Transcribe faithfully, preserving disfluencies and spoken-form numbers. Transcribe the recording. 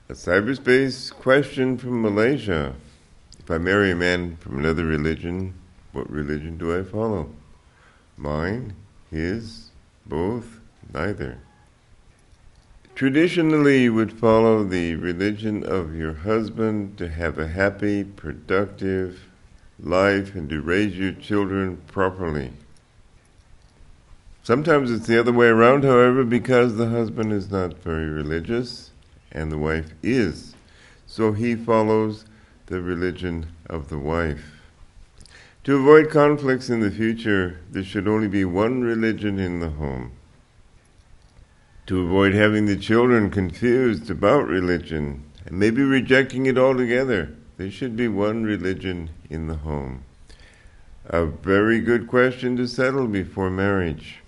A cyberspace question from Malaysia. If I marry a man from another religion, what religion do I follow? Mine, his, both, neither. Traditionally, you would follow the religion of your husband to have a happy, productive life and to raise your children properly. Sometimes it's the other way around, however, because the husband is not very religious and the wife is. So he follows the religion of the wife. To avoid conflicts in the future, there should only be one religion in the home. To avoid having the children confused about religion and maybe rejecting it altogether, there should be one religion in the home. A very good question to settle before marriage.